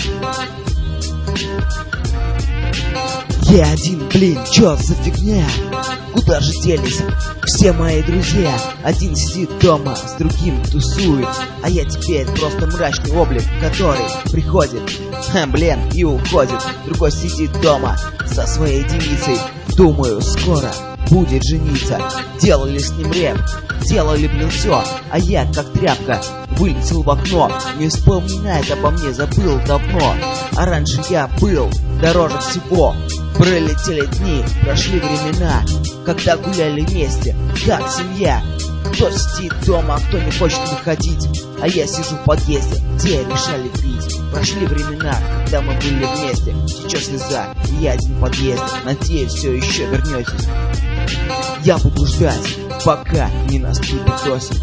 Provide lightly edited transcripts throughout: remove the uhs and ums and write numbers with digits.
Я один, блин, чё за фигня? Куда же делись все мои друзья? Один сидит дома, с другим тусует, а я теперь просто мрачный облик, который приходит, блин, и уходит. Другой сидит дома со своей девицей, думаю, скоро будет жениться. Делали с ним рэп, делали, блин, все, а я, как тряпка, вылетел в окно. Не вспоминает обо мне, забыл давно. А раньше я был дороже всего. Пролетели дни, прошли времена, когда гуляли вместе, как семья. Кто сидит дома, а кто не хочет выходить, а я сижу в подъезде, где решали пить. Прошли времена, когда мы были вместе, течет слеза, и я один в подъезде. Надеюсь, все еще вернетесь. Я буду ждать, пока не наступит осень.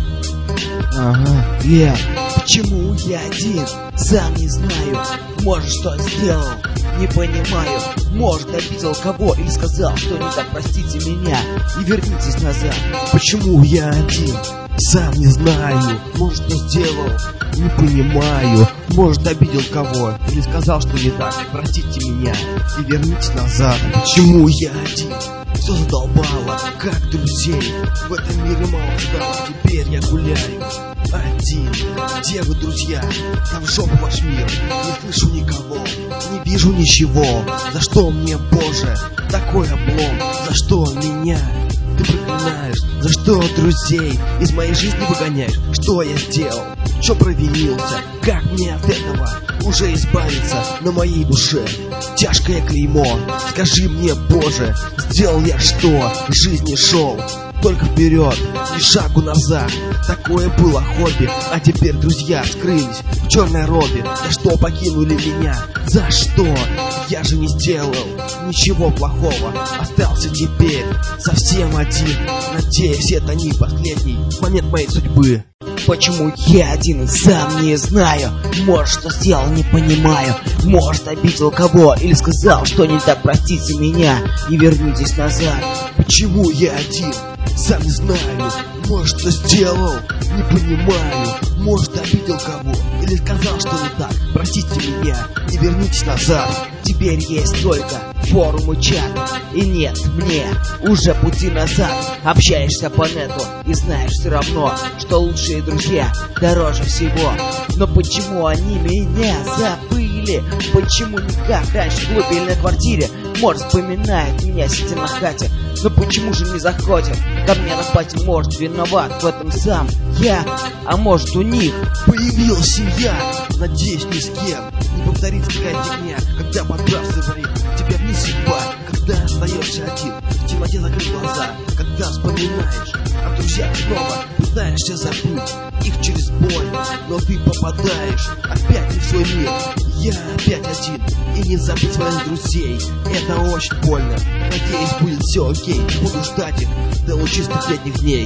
Почему я один? Сам не знаю. Может, что сделал? Не понимаю. Может, обидел кого или сказал, что не так, простите меня и вернитесь назад. Почему я один? Сам не знаю. Может, что сделал? Не понимаю. Может, обидел кого или сказал, что не так, простите меня и вернитесь назад. Почему я один? Все задолбало, как друзей. В этом мире мало стало, теперь я гуляю один. Где вы, друзья? Там в жопу ваш мир. Не слышу никого, не вижу ничего. За что мне, Боже, такой облом? За что меня ты проклинаешь? За что друзей из моей жизни выгоняешь? Что я сделал? В чем провинился? Как мне от этого уже избавиться? На моей душе тяжкое клеймо. Скажи мне, Боже, сделал я что? В жизни шел только вперед, ни шагу назад. Такое было хобби, а теперь друзья скрылись в черной робе. За что покинули меня? За что? Я же не сделал ничего плохого. Остался теперь совсем один. Надеюсь, это не последний момент моей судьбы. Почему я один, сам не знаю. Может, что сделал, не понимаю. Может, обидел кого или сказал, что не так, простите меня и вернитесь назад. Почему я один? Сам не знаю. Может, что сделал, не понимаю. Может, обидел кого или сказал, что не так, простите меня и вернитесь назад. Теперь есть только форум и чат, и нет мне уже пути назад. Общаешься по нету и знаешь все равно, что лучшие друзья дороже всего. Но почему они меня забыли? Почему не как раньше в клубе или на квартире? Может, вспоминает меня, сидя на хате. Но почему же не заходят ко мне на пати? Может, виноват в этом сам я, а может, у них появилась семья. Надеюсь, ни с кем не повторится такая фигня, когда подбрасывает тебя вниз судьба. Когда остаешься один, в темноте закрыть глаза. Когда вспоминаешь о друзьях снова, пытаешься забыть их через боль, но ты попадаешь опять не в свой мир. Я опять один, и не забыть своих друзей. Это очень больно. Надеюсь, будет все окей. Буду ждать их до лучистых летних дней.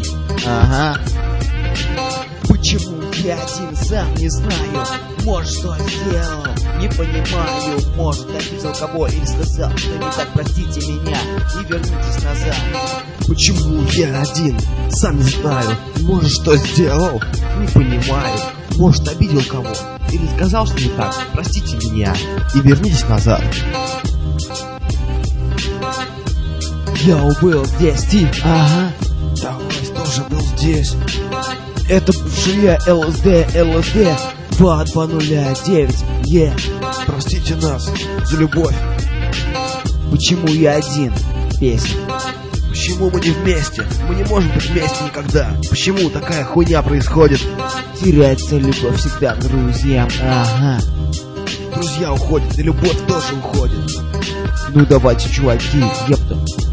Почему я один, сам не знаю. Может, что сделал, не понимаю. Может, обидел кого или сказал, что не так, простите меня и вернитесь назад. Почему я один, сам не знаю. Может, что сделал, не понимаю. Может, обидел кого или сказал, что не так, простите меня и вернитесь назад. Я был здесь, Стив. Давай тоже был здесь. Это бывшая ЛСД 2209. Простите нас за любовь. Почему я один? Песня. Почему мы не вместе? Мы не можем быть вместе никогда. Почему такая хуйня происходит? Теряется любовь всегда к друзьям. Друзья уходят, и любовь тоже уходит. Ну давайте, чуваки, ёпта.